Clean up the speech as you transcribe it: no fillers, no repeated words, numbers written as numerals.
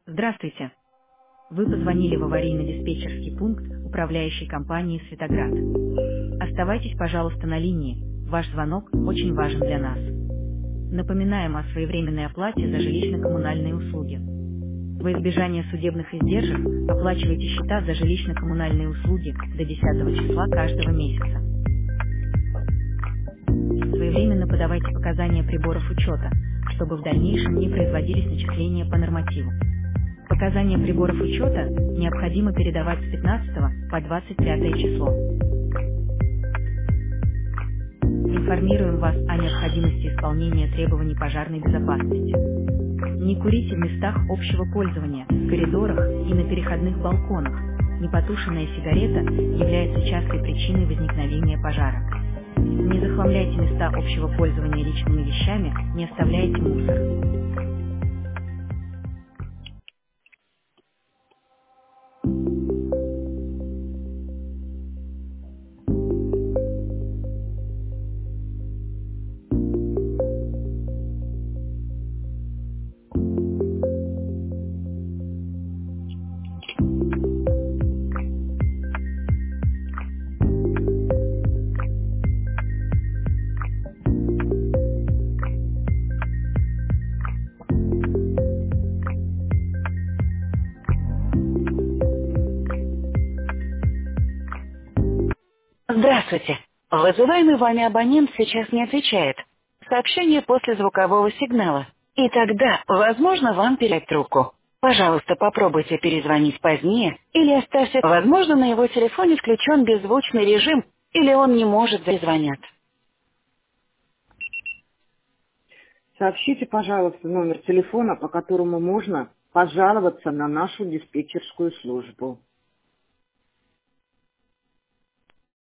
Здравствуйте. Вы позвонили в аварийно-диспетчерский пункт управляющей компании «Светоград». Оставайтесь, пожалуйста, на линии. Ваш звонок очень важен для нас. Напоминаем о своевременной оплате за жилищно-коммунальные услуги. Во избежание судебных издержек оплачивайте счета за жилищно-коммунальные услуги до 10 числа каждого месяца. Своевременно подавайте показания приборов учета, чтобы в дальнейшем не производились начисления по нормативу. Показания приборов учета необходимо передавать с 15 по 25 число. Информируем вас о необходимости исполнения требований пожарной безопасности. Не курите в местах общего пользования, в коридорах и на переходных балконах. Непотушенная сигарета является частой причиной возникновения пожара. Не захламляйте места общего пользования личными вещами, не оставляйте мусор. Здравствуйте. Вызываемый вами абонент сейчас не отвечает. Сообщение после звукового сигнала. И тогда, возможно, вам передать трубку. Пожалуйста, попробуйте перезвонить позднее или оставьте. Возможно, на его телефоне включен беззвучный режим или он не может зазвонить. Сообщите, пожалуйста, номер телефона, по которому можно пожаловаться на нашу диспетчерскую службу.